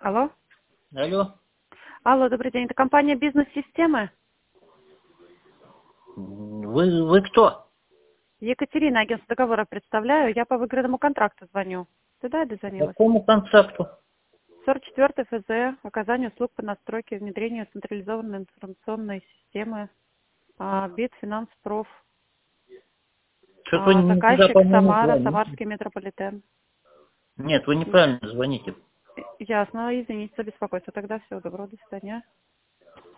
Алло. Алло. Алло, добрый день. Это компания «Бизнес-системы». Вы кто? Екатерина, агентство договора представляю. Я по выигранному контракту звоню. Туда я По дозвонилась. какому концепту? 44 ФЗ. Оказание услуг по настройке и внедрению централизованной информационной системы. Битфинанспроф. Что-то вы не туда, Заказчик по-моему, Самара, звоните. Самарский метрополитен. Нет, вы неправильно звоните. Ясно. Извините за беспокойство. Тогда всего доброго. До свидания.